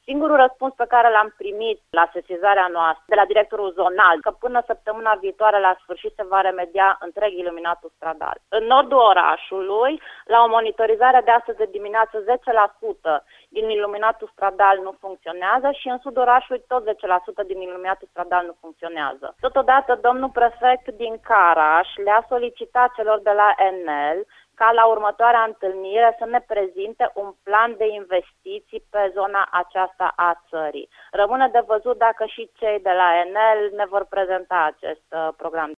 Singurul răspuns pe care l-am primit la sesizarea noastră de la directorul zonal, că până săptămâna viitoare la sfârșit se va remedia întreg iluminatul stradal. În nordul orașului, la o monitorizare de astăzi de dimineață, 10% din iluminatul stradal nu funcționează și în sudul orașului tot 10% din iluminatul stradal nu funcționează. Totodată, domnul prefect din Caraș le-a solicitat celor de la Enel ca la următoarea întâlnire să ne prezinte un plan de investiții pe zona aceasta a țării. Rămâne de văzut dacă și cei de la Enel ne vor prezenta acest program.